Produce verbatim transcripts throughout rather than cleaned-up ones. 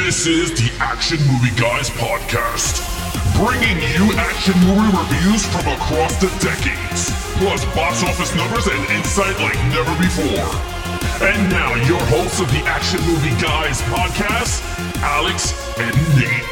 This is the Action Movie Guys podcast, bringing you action movie reviews from across the decades, plus box office numbers and insight like never before. And now, your hosts of the Action Movie Guys podcast, Alex and Nate.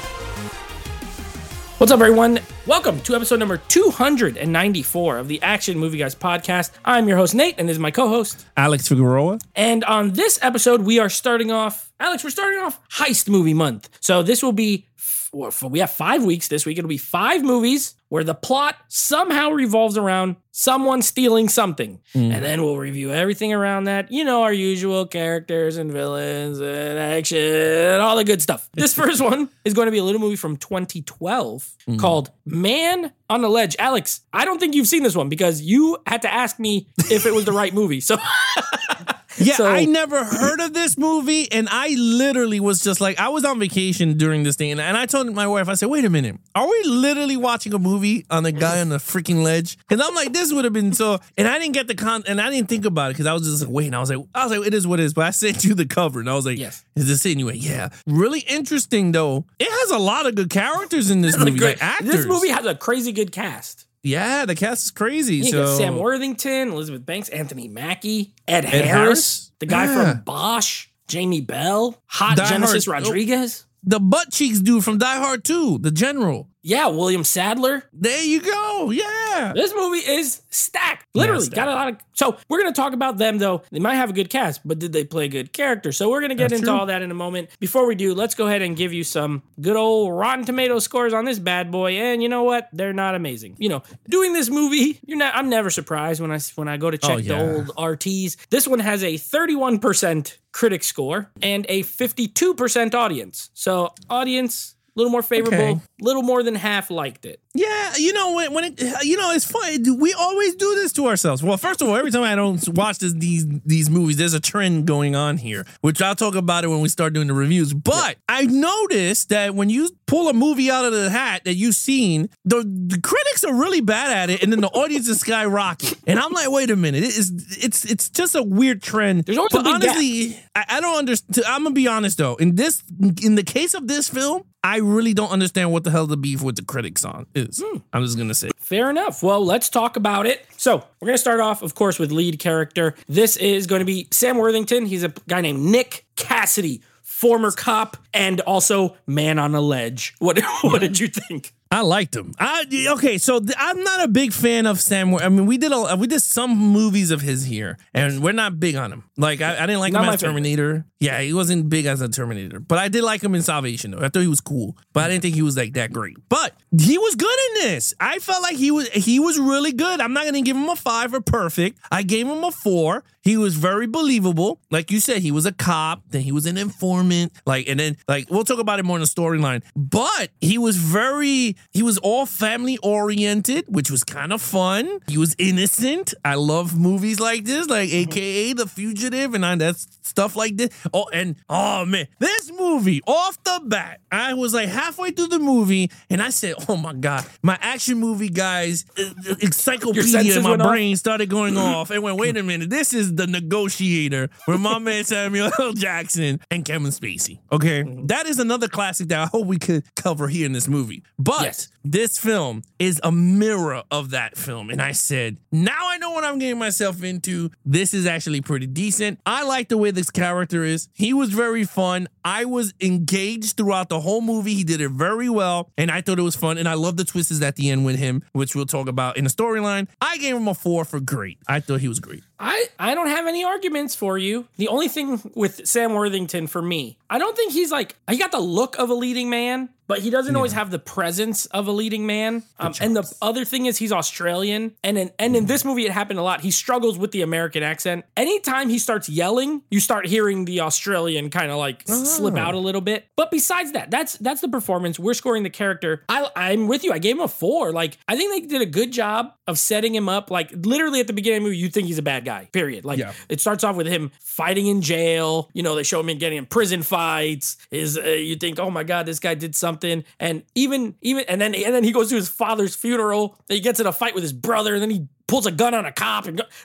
What's up, everyone? Welcome to episode number two hundred ninety-four of the Action Movie Guys podcast. I'm your host, Nate, and this is my co-host, Alex Figueroa. And on this episode, we are starting off, Alex, we're starting off Heist Movie Month. So this will be, we have five weeks this week. It'll be five movies where the plot somehow revolves around someone stealing something. Mm. And then we'll review everything around that. You know, our usual characters and villains and action and all the good stuff. This first one is going to be a little movie from twenty twelve mm. called Man on the Ledge. Alex, I don't think you've seen this one because you had to ask me if it was the right movie. So... Yeah, so, I never heard of this movie, and I literally was just like, I was on vacation during this thing, and, and I told my wife, I said, wait a minute, are we literally watching a movie on a guy on the freaking ledge? Because I'm like, this would have been so, and I didn't get the con, and I didn't think about it, because I was just like, wait, and I was like, I was like, it is what it is, but I sent you the cover, and I was like, yes. Is this it? Anyway, yeah. Really interesting, though. It has a lot of good characters in this movie, like actors. This movie has a crazy good cast. Yeah, the cast is crazy. You so. got Sam Worthington, Elizabeth Banks, Anthony Mackie, Ed, Ed Harris, Harris, the guy yeah. from Bosch, Jamie Bell, Hot Die Genesis Hard. Rodriguez. The butt cheeks dude from Die Hard two, the general. Yeah, William Sadler. There you go. Yeah. This movie is stacked. Literally. Yeah, stacked. Got a lot of... So we're going to talk about them, though. They might have a good cast, but did they play good characters? So we're going to get That's into true. all that in a moment. Before we do, let's go ahead and give you some good old Rotten Tomato scores on this bad boy. And you know what? They're not amazing. You know, doing this movie, you're not. I'm never surprised when I when I go to check Oh, yeah. the old R Ts. This one has a thirty-one percent critic score and a fifty-two percent audience. So audience... A little more favorable, a Okay. little more than half liked it. Yeah, you know when, when it, you know it's funny. We always do this to ourselves. Well, first of all, every time I don't watch this, these these movies, there's a trend going on here, which I'll talk about it when we start doing the reviews. But yeah. I noticed that when you pull a movie out of the hat that you've seen, the, the critics are really bad at it, and then the audience is skyrocket. And I'm like, wait a minute, it is it's it's just a weird trend. There's always but a big honestly, gap. I, I don't understand. I'm gonna be honest though. In this, in the case of this film, I really don't understand what the hell the beef with the critics on is. Hmm. I'm just going to say. Fair enough. Well, let's talk about it. So we're going to start off, of course, with lead character. This is going to be Sam Worthington. He's a guy named Nick Cassidy, former cop and also man on a ledge. What, what did you think? I liked him. I okay, so th- I'm not a big fan of Sam. I mean, we did a, we did some movies of his here, and we're not big on him. Like I, I didn't like Not him my as Terminator. favorite. Yeah, he wasn't big as a Terminator, but I did like him in Salvation. Though I thought he was cool, but I didn't think he was like that great. But he was good in this. I felt like he was he was really good. I'm not gonna give him a five or perfect. I gave him a four. He was very believable. Like you said, he was a cop, then he was an informant. Like, and then like we'll talk about it more in the storyline. But he was very he was all family oriented, which was kind of fun. He was innocent. I love movies like this, like A K A The Fugitive, and I, that's stuff like this. Oh, and oh man, this movie off the bat, I was like halfway through the movie, and I said, "Oh my god!" My action movie guys, uh, encyclopedia in my brain off. started going off, and went, "Wait a minute, this is The Negotiator with my man Samuel L. Jackson and Kevin Spacey." Okay, mm-hmm. That is another classic that I hope we could cover here in this movie, but. Yes. This film is a mirror of that film. And I said, now I know what I'm getting myself into. This is actually pretty decent. I like the way this character is. He was very fun. I was engaged throughout the whole movie. He did it very well. And I thought it was fun. And I love the twists at the end with him, which we'll talk about in the storyline. I gave him a four for great. I thought he was great. I, I don't have any arguments for you. The only thing with Sam Worthington for me, I don't think he's like, he got the look of a leading man, but he doesn't yeah. always have the presence of a leading man. Um, and the other thing is he's Australian. And in, and in this movie, it happened a lot. He struggles with the American accent. Anytime he starts yelling, you start hearing the Australian kind of like oh. slip out a little bit. But besides that, that's that's the performance. We're scoring the character. I, I'm with you. I gave him a four. Like, I think they did a good job of setting him up. Like, literally at the beginning of the movie, you think he's a bad guy, period. Like, yeah. It starts off with him fighting in jail. You know, they show him in getting in prison fights. Is uh, you think, oh my God, this guy did something. And even, even, and then, and then he goes to his father's funeral. And he gets in a fight with his brother. And then he pulls a gun on a cop. And go, like,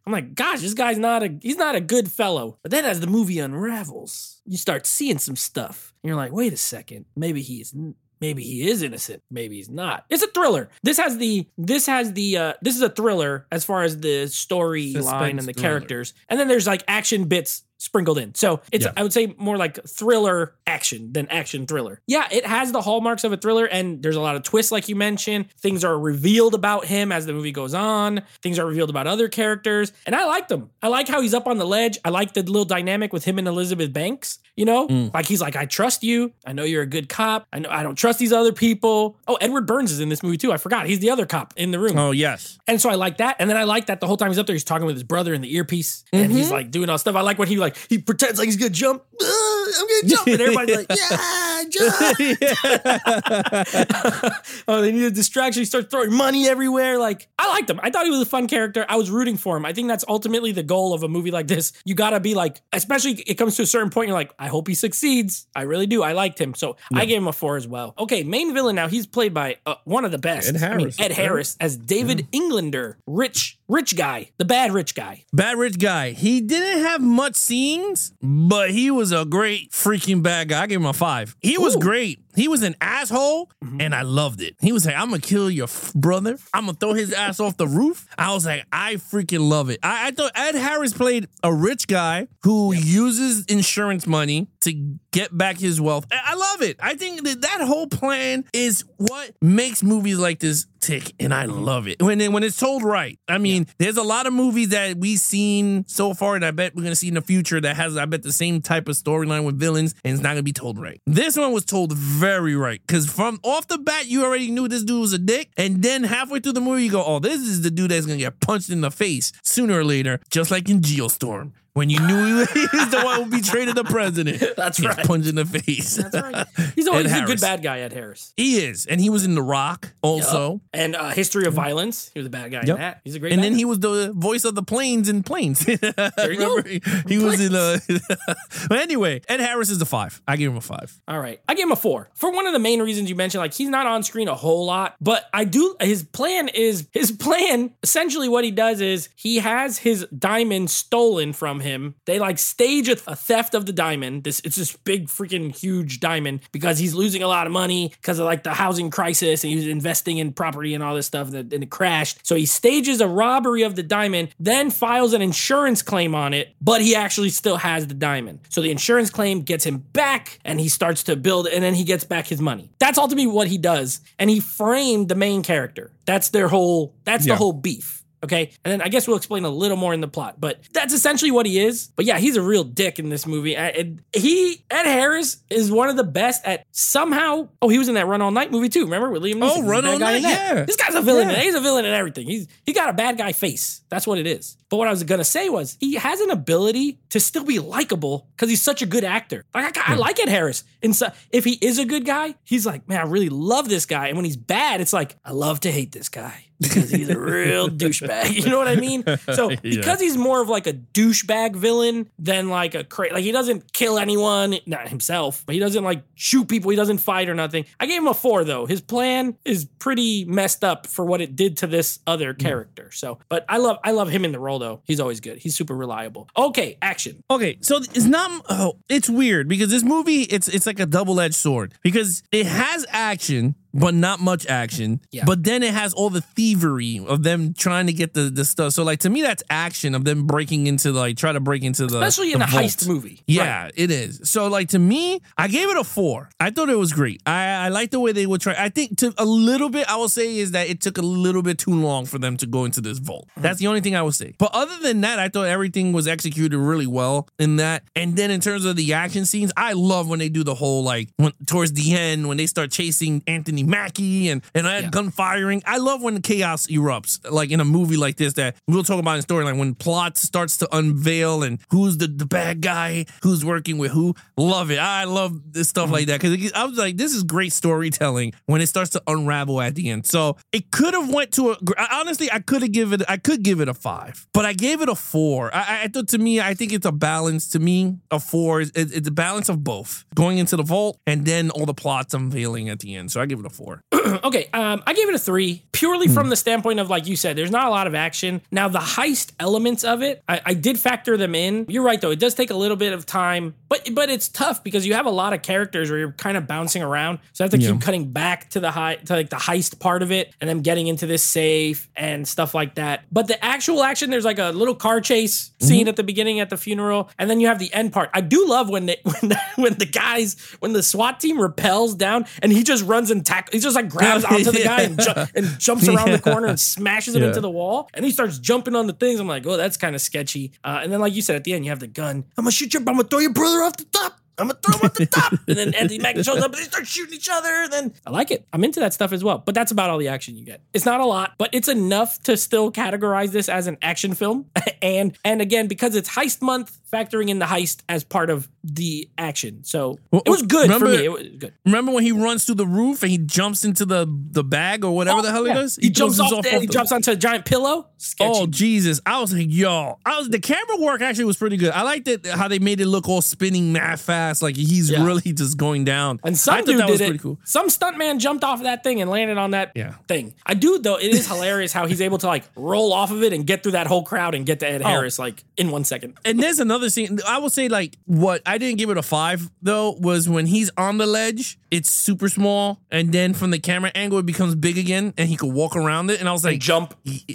I'm like, gosh, this guy's not a he's not a good fellow. But then as the movie unravels, you start seeing some stuff. And you're like, wait a second, maybe he's maybe he is innocent, maybe he's not. It's a thriller. This has the this has the uh, this is a thriller as far as the storyline and the thriller. Characters. And then there's like action bits sprinkled in. So it's, yeah. I would say more like thriller action than action thriller. Yeah, it has the hallmarks of a thriller and there's a lot of twists like you mentioned. Things are revealed about him as the movie goes on. Things are revealed about other characters. And I like them. I like how he's up on the ledge. I like the little dynamic with him and Elizabeth Banks. You know, mm. like he's like, I trust you. I know you're a good cop. I know I don't trust these other people. Oh, Edward Burns is in this movie too. I forgot. He's the other cop in the room. Oh, yes. And so I like that. And then I like that the whole time he's up there, he's talking with his brother in the earpiece and mm-hmm. he's like doing all stuff. I like when he like, he pretends like he's going to jump. Uh, I'm going to jump. And everybody's like, yeah, jump. Oh, they need a distraction. He starts throwing money everywhere. Like, I liked him. I thought he was a fun character. I was rooting for him. I think that's ultimately the goal of a movie like this. You got to be like, especially it comes to a certain point, you're like, I hope he succeeds. I really do. I liked him. So yeah. I gave him a four as well. Okay, main villain now. He's played by uh, one of the best. Ed Harris. I mean, Ed Harris as David yeah. Englander. Rich, rich guy. The bad rich guy. Bad rich guy. He didn't have much scenes, but he was a great freaking bad guy. I gave him a five. He was Ooh. great. He was an asshole, mm-hmm. and I loved it. He was like, I'm going to kill your f- brother. I'm going to throw his ass off the roof. I was like, I freaking love it. I, I thought Ed Harris played a rich guy who yep. uses insurance money to get back his wealth. I, I love it. I think that that whole plan is what makes movies like this tick, and I love it. When, when it's told right. I mean, yeah. there's a lot of movies that we've seen so far, and I bet we're going to see in the future that has, I bet, the same type of storyline with villains, and it's not going to be told right. This one was told very Very right, because from off the bat, you already knew this dude was a dick, and then halfway through the movie, you go, oh, this is the dude that's gonna get punched in the face sooner or later, just like in Geostorm. When you knew he was the one who betrayed the president. That's right. Punched in the face. That's right. He's always a good bad guy, Ed Harris. He is. And he was in The Rock also. Yep. And uh, History of Violence. He was a bad guy yep. in that. He's a great And bad then guy. he was the voice of the planes in Planes. There you go. He, he was in a... But anyway, Ed Harris is a five. I gave him a five. All right. I gave him a four. For one of the main reasons you mentioned, like, he's not on screen a whole lot, but I do... His plan is... His plan, essentially what he does is he has his diamond stolen from him. They, like, stage a, a theft of the diamond. This it's this big freaking huge diamond because he's losing a lot of money because of like the housing crisis and he was investing in property and all this stuff and, and it crashed. So he stages a robbery of the diamond, then files an insurance claim on it, but he actually still has the diamond. So the insurance claim gets him back and he starts to build and then he gets back his money. That's ultimately what he does. And he framed the main character. That's their whole, that's yeah. the whole beef. Okay, and then I guess we'll explain a little more in the plot, but that's essentially what he is. But yeah, he's a real dick in this movie. And he, Ed Harris, is one of the best at somehow. Oh, he was in that Run All Night movie too. Remember with Liam Neeson? Oh, Run All Night. Yeah, this guy's a villain. Yeah. He's a villain in everything. He's he got a bad guy face. That's what it is. But what I was gonna say was he has an ability to still be likable because he's such a good actor. Like I, I like Ed Harris. And so if he is a good guy, he's like, man, I really love this guy. And when he's bad, it's like I love to hate this guy. Because he's a real douchebag. You know what I mean? So because yeah. he's more of like a douchebag villain than like a cra- like he doesn't kill anyone, not himself, but he doesn't like shoot people. He doesn't fight or nothing. I gave him a four though. His plan is pretty messed up for what it did to this other character. So, but I love I love him in the role though. He's always good. He's super reliable. Okay, action. Okay, so it's not. Oh, it's weird because this movie it's it's like a double-edged sword because it has action, but not much action. Yeah. But then it has all the thievery of them trying to get the, the stuff. So like to me, that's action of them breaking into like try to break into the especially in the a vault. heist movie. Yeah, right. It is. So like to me, I gave it a four. I thought it was great. I I like the way they would try. I think to a little bit I will say is that it took a little bit too long for them to go into this vault. Mm-hmm. That's the only thing I would say. But other than that, I thought everything was executed really well in that. And then in terms of the action scenes, I love when they do the whole like when, towards the end when they start chasing Anthony Mackie and and I had yeah. gun firing. I love when the chaos erupts, like in a movie like this that we'll talk about in storyline, when plot starts to unveil and who's the, the bad guy, who's working with who. Love it. I love this stuff mm-hmm. like that because I was like, this is great storytelling when it starts to unravel at the end. So it could have went to a, honestly, I could have given it, I could give it a five, but I gave it a four. I, I thought to me, I think it's a balance to me. A four is it, it's a balance of both going into the vault and then all the plots unveiling at the end. So I give it a four. Okay, um, I gave it a three, purely from the standpoint of, like you said, there's not a lot of action. Now, the heist elements of it, I, I did factor them in. You're right, though. It does take a little bit of time, but but it's tough because you have a lot of characters where you're kind of bouncing around. So I have to Yeah. keep cutting back to the high, to like the heist part of it, and then getting into this safe and stuff like that. But the actual action, there's like a little car chase scene mm-hmm. at the beginning at the funeral, and then you have the end part. I do love when they, when the, when the guys, when the SWAT team rappels down, and he just runs and tackles. He just like grabs onto the guy and, ju- and jumps around yeah. the corner and smashes him yeah. into the wall. And he starts jumping on the things. I'm like, oh, that's kind of sketchy. Uh, and then, like you said, at the end, you have the gun. I'm gonna shoot your, I'm gonna throw your brother off the top. I'm gonna throw him at the top. And then Anthony Mackie shows up and they start shooting each other. And then I like it. I'm into that stuff as well. But that's about all the action you get. It's not a lot, but it's enough to still categorize this as an action film. and and again, because it's heist month, factoring in the heist as part of the action. So well, it was good remember, for me. It was good. Remember when he runs through the roof and he jumps into the, the bag or whatever oh, the hell yeah. he does? He, he jumps off, off there. Off he the... jumps onto a giant pillow. Sketchy. Oh, Jesus. I was like, yo. I was the camera work actually was pretty good. I liked it how they made it look all spinning mad fast. Like he's yeah. really just going down. And some I dude that did was it. Pretty cool. Some stuntman jumped off of that thing and landed on that yeah. thing. I do, though. It is hilarious how he's able to like roll off of it and get through that whole crowd and get to Ed oh. Harris like in one second. And there's another scene. I would say like what I didn't give it a five though was when he's on the ledge. It's super small, and then from the camera angle it becomes big again, and he could walk around it. And I was like, and jump.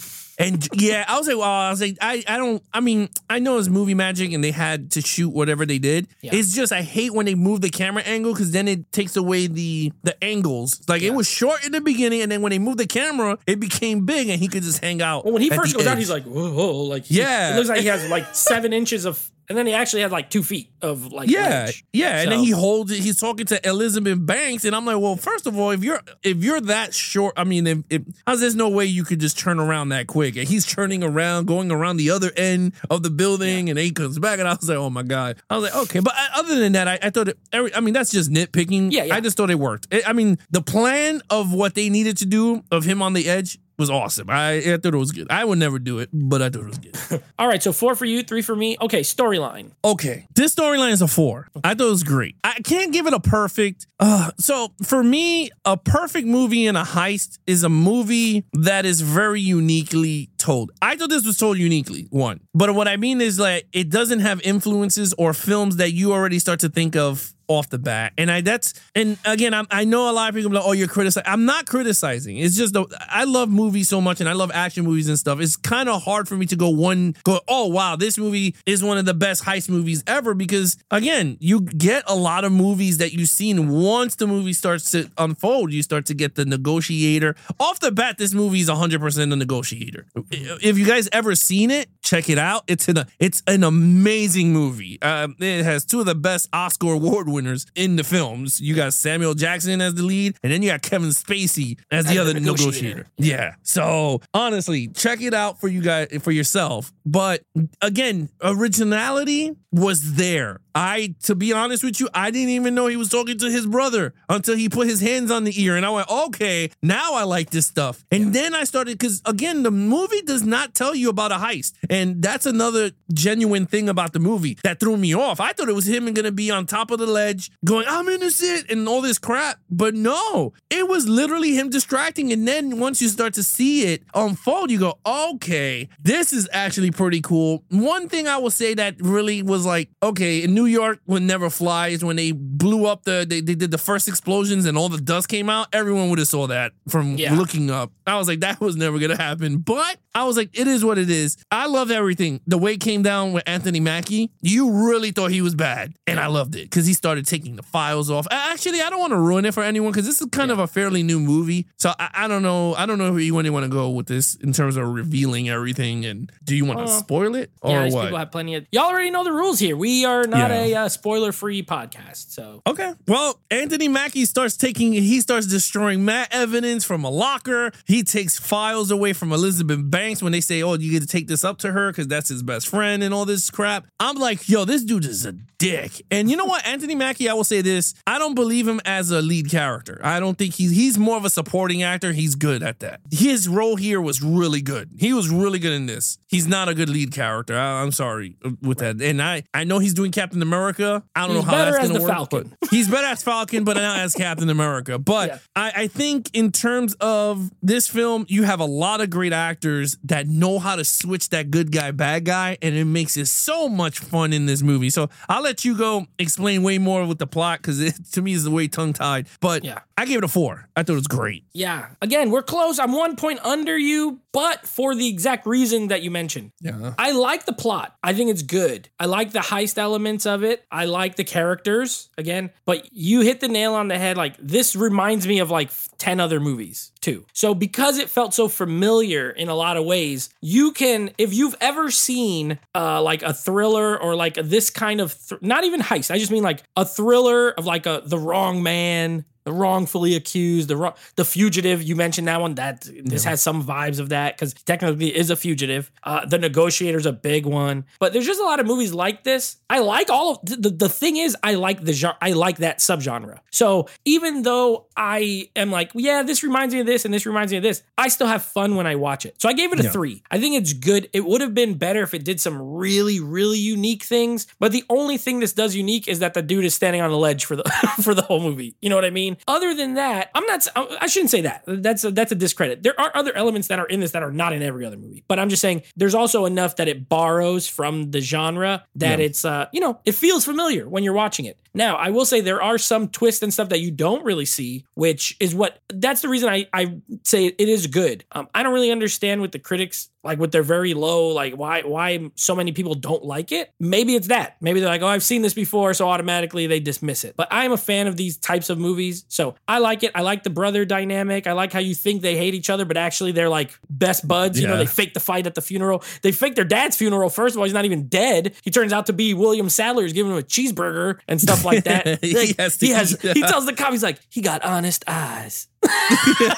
And yeah, I was like, well, I was like, I, I don't, I mean, I know it's movie magic and they had to shoot whatever they did. Yeah. It's just, I hate when they move the camera angle because then it takes away the the angles. Like yeah. it was short in the beginning, and then when they moved the camera, it became big and he could just hang out. Well, when he first goes edge. out, he's like, whoa, whoa, like, yeah. He, it looks like he has like seven inches of, and then he actually has like two feet of like yeah, ledge. yeah, so. And then he holds it. He's talking to Elizabeth Banks, and I'm like, well, first of all, if you're if you're that short, I mean, if, if how's there's no way you could just turn around that quick? And he's turning around, going around the other end of the building, yeah. and then he comes back, and I was like, oh my god, I was like, okay, but other than that, I, I thought, it, every, I mean, that's just nitpicking. Yeah, yeah, I just thought it worked. It, I mean, the plan of what they needed to do of him on the edge was awesome. I, I thought it was good. I would never do it, but I thought it was good. All right, so four for you, three for me. Okay, storyline. Okay, this storyline is a four. I thought it was great. I can't give it a perfect. Uh, so for me, a perfect movie in a heist is a movie that is very uniquely told. I thought this was told uniquely, one. But what I mean is like it doesn't have influences or films that you already start to think of off the bat. And I that's and again, I'm, I know a lot of people are like, oh, you're criticizing. I'm not criticizing. It's just the, I love movies so much and I love action movies and stuff. It's kind of hard for me to go one go, oh wow, this movie is one of the best heist movies ever, because again, you get a lot of movies that you've seen. Once the movie starts to unfold, you start to get The Negotiator. Off the bat, this movie is one hundred percent The Negotiator. If you guys ever seen it, check it out. It's an it's an amazing movie. Um, it has two of the best Oscar award winners in the films. You got Samuel Jackson as the lead, and then you got Kevin Spacey as the other negotiator. negotiator. Yeah. So honestly, check it out for you guys, for yourself. But again, originality was there. I, to be honest with you, I didn't even know he was talking to his brother until he put his hands on the ear, and I went, okay, now I like this stuff. And yeah. then I started, because again, the movie does not tell you about a heist, and that's another genuine thing about the movie that threw me off. I thought it was him and gonna be on top of the ledge going, I'm innocent, and all this crap, but no, it was literally him distracting. And then once you start to see it unfold, you go, okay, this is actually pretty cool. One thing I will say that really was like, okay, in New York would never fly is when they blew up the, they, they did the first explosions and all the dust came out. Everyone would have saw that from yeah. looking up. I was like, that was never gonna happen. But I was like, it is what it is. I love everything. The way it came down with Anthony Mackie, you really thought he was bad. And I loved it because he started taking the files off. Actually, I don't want to ruin it for anyone because this is kind yeah. of a fairly new movie. So I, I don't know. I don't know if you want to go with this in terms of revealing everything. And do you want to uh, spoil it or yeah, what? People have plenty of. Y'all already know the rules here. We are not yeah. a uh, spoiler-free podcast. So okay. Well, Anthony Mackie starts taking. He starts destroying mad evidence from a locker. He takes files away from Elizabeth Banks when they say, "Oh, you get to take this up to her because that's his best friend," and all this crap. I'm like, yo, this dude is a dick. And you know what? Anthony Mackie, I will say this. I don't believe him as a lead character. I don't think he's, he's more of a supporting actor. He's good at that. His role here was really good. He was really good in this. He's not a good lead character. I, I'm sorry with that. And I, I know he's doing Captain America. I don't he's know how that's going to work. Falcon. But he's better as Falcon, but not as Captain America. But yeah. I, I think in terms of this film, you have a lot of great actors that know how to switch that good guy, bad guy, and it makes it so much fun in this movie. So I'll let you go explain way more with the plot because it to me is way tongue-tied. But yeah. I gave it a four. I thought it was great. Yeah. Again, we're close. I'm one point under you, but for the exact reason that you mentioned. Yeah. I like the plot. I think it's good. I like the heist elements of it. I like the characters, again. But you hit the nail on the head. Like, this reminds me of like ten other movies, too. So because it felt so familiar in a lot of ways, you can, if you've ever seen uh, like a thriller or like this kind of, th- not even heist, I just mean like a thriller of like a The Wrong Man, The Wrongfully Accused, the wrong, the Fugitive. You mentioned that one. That this yeah. has some vibes of that because technically is a fugitive. Uh, the Negotiator's a big one, but there's just a lot of movies like this. I like all of the. The thing is, I like the genre. I like that subgenre. So even though I am like, yeah, this reminds me of this and this reminds me of this, I still have fun when I watch it. So I gave it a yeah. three. I think it's good. It would have been better if it did some really, really unique things. But the only thing this does unique is that the dude is standing on a ledge for the for the whole movie. You know what I mean? Other than that, I'm not, I shouldn't say that. That's a, that's a discredit. There are other elements that are in this that are not in every other movie. But I'm just saying there's also enough that it borrows from the genre that yeah. it's, uh, you know, it feels familiar when you're watching it. Now, I will say there are some twists and stuff that you don't really see, which is what, that's the reason I, I say it is good. Um, I don't really understand with the critics, like with their very low, like why why so many people don't like it. Maybe it's that. Maybe they're like, oh, I've seen this before, so automatically they dismiss it. But I'm a fan of these types of movies, so I like it. I like the brother dynamic. I like how you think they hate each other, but actually they're like best buds. Yeah. You know, they fake the fight at the funeral. They fake their dad's funeral. First of all, he's not even dead. He turns out to be William Sadler. He's giving him a cheeseburger and stuff like that. he, like, has to, he has. He tells the cop, he's like, he got honest eyes. And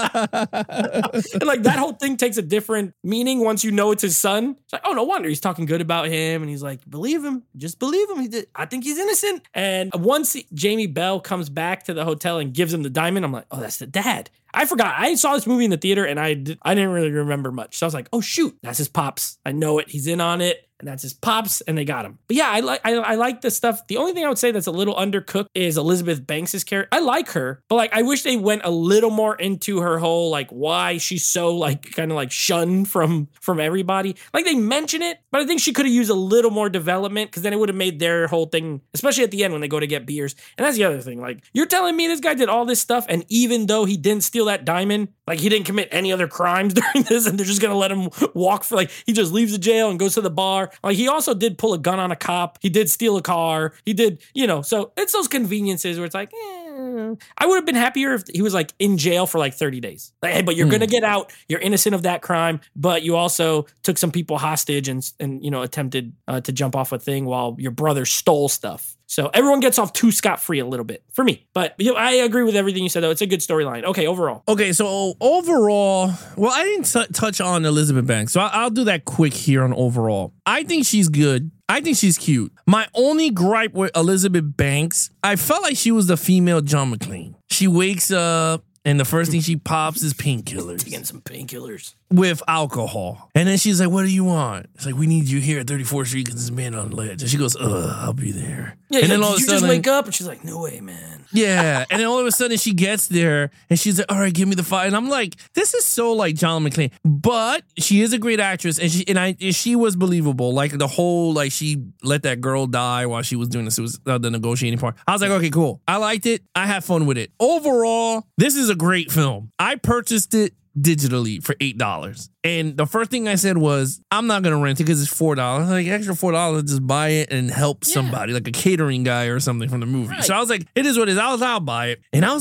like that whole thing takes a different meaning once you know it's his son. It's like, oh, no wonder he's talking good about him. And he's like, believe him. Just believe him. He did. I think he's innocent. And once he, Jamie Bell comes back to the hotel and gives him the diamond, I'm like, oh, that's the dad. I forgot. I saw this movie in the theater and I did, I didn't really remember much. So I was like, oh, shoot, that's his pops. I know it. He's in on it. And that's his pops, and they got him. But yeah, I like I, I like the stuff. The only thing I would say that's a little undercooked is Elizabeth Banks' character. I like her, but like I wish they went a little more into her whole like why she's so like kind of like shunned from from everybody. Like they mention it, but I think she could have used a little more development because then it would have made their whole thing, especially at the end when they go to get beers. And that's the other thing. Like you're telling me this guy did all this stuff, and even though he didn't steal that diamond, like he didn't commit any other crimes during this, and they're just gonna let him walk for like he just leaves the jail and goes to the bar. Like he also did pull a gun on a cop. He did steal a car. He did, you know, so it's those conveniences where it's like, eh. I would have been happier if he was like in jail for like thirty days. Like, hey, but you're mm. going to get out. You're innocent of that crime, but you also took some people hostage and, and you know, attempted uh, to jump off a thing while your brother stole stuff. So everyone gets off too scot-free a little bit for me. But you know, I agree with everything you said, though. It's a good storyline. Okay, overall. Okay, so overall, well, I didn't t- touch on Elizabeth Banks, so I- I'll do that quick here on overall. I think she's good. I think she's cute. My only gripe with Elizabeth Banks, I felt like she was the female John McClane. She wakes up, and the first thing she pops is painkillers. Taking some painkillers. With alcohol. And then she's like, what do you want? It's like, we need you here at thirty-fourth Street because this man on the ledge. And she goes, ugh, I'll be there. Yeah, and yeah, then all did of a you sudden, just wake up? And she's like, no way, man. Yeah. And then all of a sudden she gets there and she's like, all right, give me the file. And I'm like, this is so like John McClane. But she is a great actress and she and I she was believable. Like the whole, like she let that girl die while she was doing this. It was uh, the negotiating part. I was like, okay, cool. I liked it. I had fun with it. Overall, this is a great film. I purchased it digitally for eight dollars. And the first thing I said was, I'm not going to rent it because it's four dollars. Like, extra four dollars, just buy it and help yeah. somebody, like a catering guy or something from the movie. Right. So I was like, it is what it is. I was, I'll buy it. And I was like,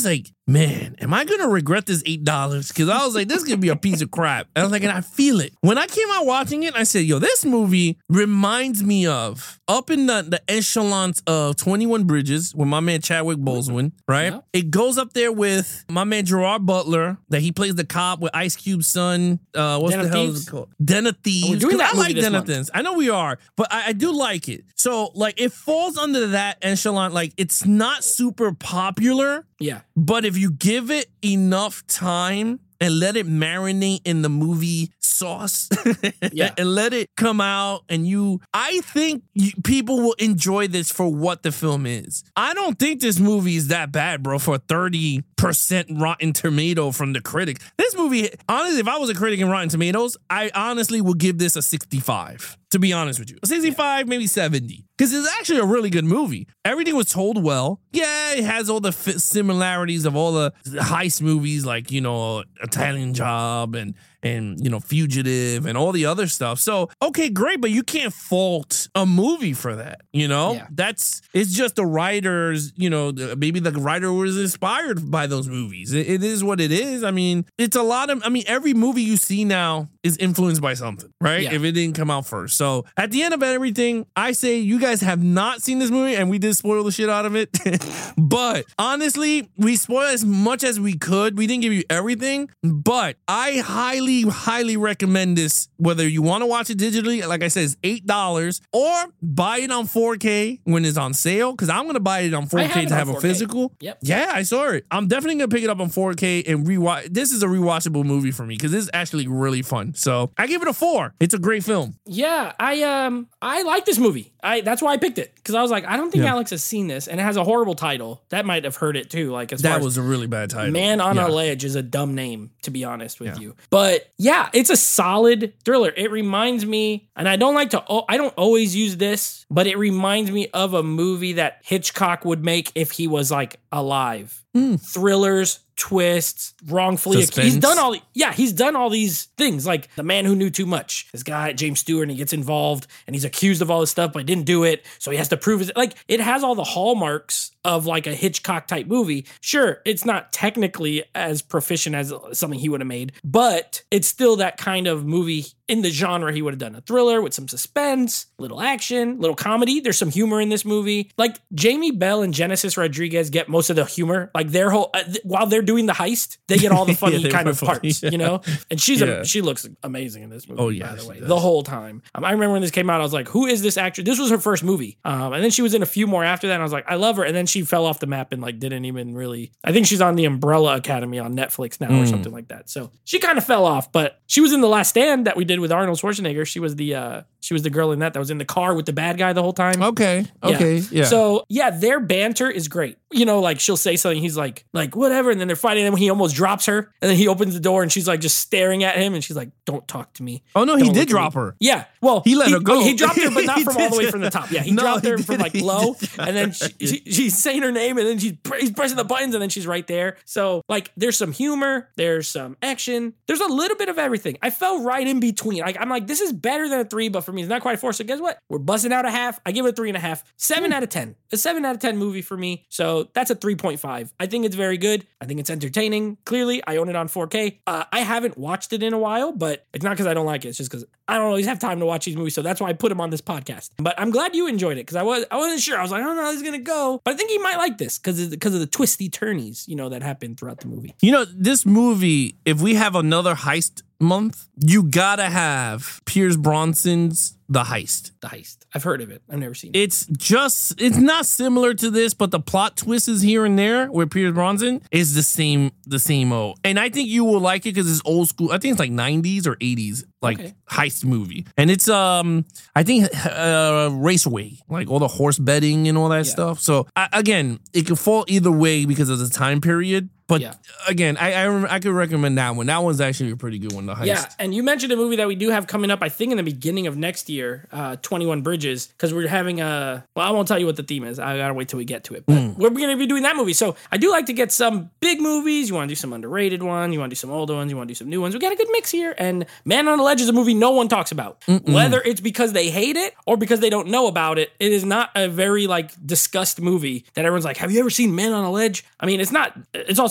man, am I going to regret this eight dollars? Because I was like, this could be a piece of crap. And I was like, and I feel it. When I came out watching it, I said, yo, this movie reminds me of up in the, the echelons of twenty-one Bridges with my man Chadwick Boseman, right? Yeah. It goes up there with my man Gerard Butler, that he plays the cop with Ice Cube's son. Uh, what's Den the hell is it called? Den of Thieves. Doing that I like Den of Thieves. I know we are, but I, I do like it. So, like, it falls under that echelon. Like, it's not super popular. Yeah. But if you give it enough time and let it marinate in the movie sauce yeah. and let it come out and you, I think you, people will enjoy this for what the film is. I don't think this movie is that bad, bro, for a thirty percent Rotten Tomato from the critics. This movie, honestly, if I was a critic in Rotten Tomatoes, I honestly would give this a sixty-five. To be honest with you, sixty-five, maybe seventy, because it's actually a really good movie. Everything was told well. Yeah, it has all the similarities of all the heist movies, like, you know, Italian Job and and, you know, Fugitive and all the other stuff. So, okay, great, but you can't fault a movie for that, you know? Yeah. That's, it's just the writers, you know, maybe the writer was inspired by those movies. It, it is what it is. I mean, it's a lot of, I mean, every movie you see now is influenced by something, right? Yeah. If it didn't come out first. So, at the end of everything, I say you guys have not seen this movie, and we did spoil the shit out of it. But, honestly, we spoiled as much as we could. We didn't give you everything, but I highly highly recommend this, whether you want to watch it digitally, like I said, it's eight dollars, or buy it on four K when it's on sale, because I'm going to buy it on four K to have a physical. Yep. Yeah, I saw it. I'm definitely going to pick it up on four K and rewatch. This is a rewatchable movie for me, because it's actually really fun. So I give it a four. It's a great film. Yeah, I um I like this movie. I That's why I picked it, because I was like, I don't think yeah. Alex has seen this, and it has a horrible title. That might have hurt it too. Like as That far was as a really bad title. Man on yeah. a Ledge is a dumb name, to be honest with yeah. you. But yeah, it's a solid thriller. It reminds me, and I don't like to, I don't always use this, but it reminds me of a movie that Hitchcock would make if he was like alive. Mm. Thrillers, twists, wrongfully accused. He's done all, yeah, he's done all these things, like The Man Who Knew Too Much. This guy, James Stewart, and he gets involved, and he's accused of all this stuff, but didn't do it, so he has to prove it. Like, it has all the hallmarks of like a Hitchcock type movie. Sure, it's not technically as proficient as something he would have made, but it's still that kind of movie in the genre he would have done. A thriller with some suspense, little action, little comedy. There's some humor in this movie. Like, Jamie Bell and Genesis Rodriguez get most of the humor. Like, their whole, uh, th- while they're doing the heist, they get all the funny yeah, kind of funny, parts, yeah. you know? And she's yeah. a, she looks amazing in this movie, oh, yeah, by the way, the whole time. Um, I remember when this came out, I was like, who is this actress? This was her first movie. Um, and then she was in a few more after that, and I was like, I love her. And then she fell off the map and like didn't even really, I think she's on the Umbrella Academy on Netflix now mm. or something like that. So she kind of fell off, but she was in The Last Stand that we did with Arnold Schwarzenegger. She was the, uh, she was the girl in that that was in the car with the bad guy the whole time. Okay. Okay. Yeah. yeah. So yeah, their banter is great. You know, like she'll say something, he's like, like whatever, and then they're fighting, and he almost drops her, and then he opens the door, and she's like just staring at him, and she's like, "Don't talk to me." Oh no, Don't he did drop her. Yeah, well, he let he, her go. He dropped her, but not from all the way from the top. Yeah, he no, dropped her he from like low, and then she, she, she's saying her name, and then she's he's pressing the buttons, and then she's right there. So like, there's some humor, there's some action, there's a little bit of everything. I fell right in between. Like, I'm like, this is better than a three, but for me, it's not quite a four. So guess what? We're buzzing out a half. I give it a three and a half. Seven mm. out of ten. A seven out of ten movie for me. So that's a three point five. I think it's very good. I think it's entertaining. Clearly, I own it on four K. Uh, I haven't watched it in a while, but it's not because I don't like it. It's just because I don't always have time to watch these movies. So that's why I put them on this podcast. But I'm glad you enjoyed it, because I was I wasn't sure. I was like, I don't know how this is gonna go, but I think you might like this because because of the twisty turnies, you know, that happen throughout the movie. You know, this movie, if we have another heist month, you gotta have Pierce Brosnan's The Heist. The Heist. I've heard of it. I've never seen it. It's just, it's not similar to this, but the plot twists is here and there with Pierce Brosnan is the same, the same old. And I think you will like it because it's old school. I think it's like nineties or eighties, like okay. heist movie. And it's, um, I think, uh, raceway, like all the horse betting and all that yeah. stuff. So I, again, it can fall either way because of the time period. But yeah. again, I I, I could recommend that one. That one's actually a pretty good one, The Heist. Yeah, and you mentioned a movie that we do have coming up, I think in the beginning of next year, uh, twenty-one Bridges, because we're having a, well, I won't tell you what the theme is. I gotta wait till we get to it. But mm. we're going to be doing that movie. So I do like to get some big movies. You want to do some underrated ones. You want to do some older ones. You want to do some new ones. We got a good mix here. And Man on the Ledge is a movie no one talks about. Mm-mm. Whether it's because they hate it or because they don't know about it, it is not a very, like, discussed movie that everyone's like, have you ever seen Man on a Ledge? I mean, it's not, it's also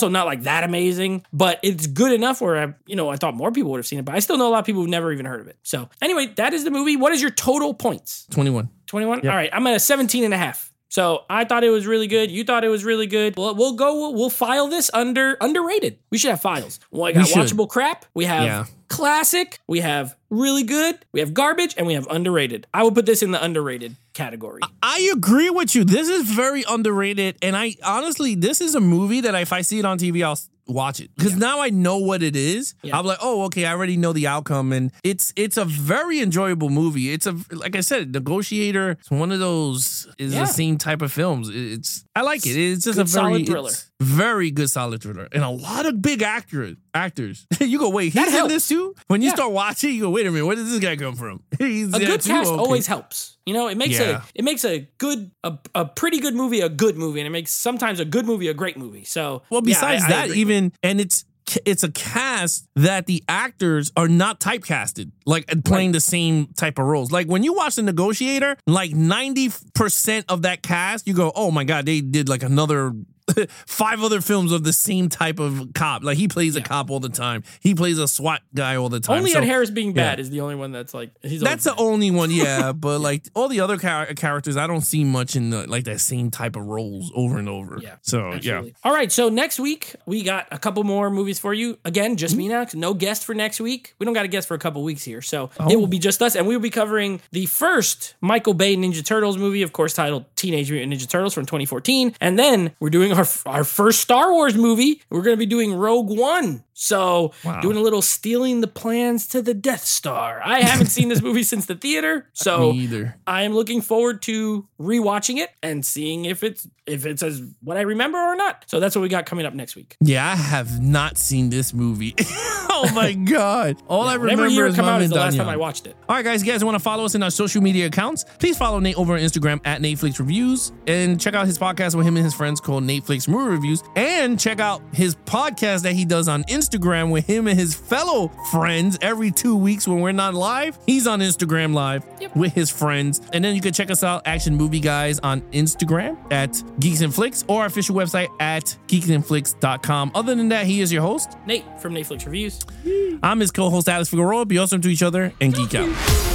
also not like that amazing, but it's good enough where I, you know, I thought more people would have seen it, but I still know a lot of people who've never even heard of it. So anyway, that is the movie. What is your total points? twenty-one. twenty-one? Yep. All right. I'm at a seventeen and a half. So I thought it was really good. You thought it was really good. Well, we'll go, we'll, we'll file this under underrated. We should have files. Well, I got we watchable crap. We have yeah. classic. We have really good. We have garbage, and we have underrated. I would put this in the underrated category. I agree with you. This is very underrated. And I honestly, this is a movie that if I see it on T V, I'll watch it. Because yeah. now I know what it is. Yeah. I'm like, oh, okay, I already know the outcome. And it's it's a very enjoyable movie. It's a, like I said, Negotiator. It's one of those, is yeah. the same type of films. It's, I like it. It's just good, a very, solid thriller. Very good solid thriller. And a lot of big actors. Actors. You go, wait, he's in this too? When you yeah. start watching, you go, wait a minute, where did this guy come from? He's a good too? cast okay. always helps. You know, it makes yeah. a it makes a good a, a pretty good movie a good movie, and it makes sometimes a good movie a great movie. So well, besides yeah, I, that, I even and it's it's a cast that the actors are not typecasted, like playing right. the same type of roles. Like when you watch The Negotiator, like ninety percent of that cast, you go, oh my God, they did like another five other films of the same type of cop. Like he plays yeah. a cop all the time. He plays a SWAT guy all the time. Only so, Ed Harris being bad yeah. is the only one that's like he's that's the only one, yeah. But like all the other char- characters, I don't see much in the like that same type of roles over and over. Yeah. So absolutely. yeah. All right. So next week we got a couple more movies for you. Again, just mm-hmm. me now. No guest for next week. We don't got a guest for a couple weeks here, so oh. it will be just us, and we will be covering the first Michael Bay Ninja Turtles movie, of course, titled Teenage Mutant Ninja Turtles from twenty fourteen, and then we're doing our our first Star Wars movie. We're going to be doing Rogue One. So wow. doing a little stealing the plans to the Death Star. I haven't seen this movie since the theater, so Me either. I am looking forward to rewatching it and seeing if it's if it's as what I remember or not. So that's what we got coming up next week. Yeah, I have not seen this movie. Oh my God. All yeah, I remember year is come out is the last Daniel. time I watched it. All right, guys, you guys want to follow us in our social media accounts? Please follow Nate over on Instagram at Netflix Reviews, and check out his podcast with him and his friends called Netflix Movie Reviews, and check out his podcast that he does on Instagram with him and his fellow friends every two weeks when we're not live. He's on Instagram live yep. with his friends. And then you can check us out, Action Movie Guys, on Instagram at Geeks and Flicks, or our official website at geeks and flicks dot com. Other than that, he is your host, Nate from Netflix Reviews. I'm his co-host, Alex Figueroa. Be awesome to each other and geek out.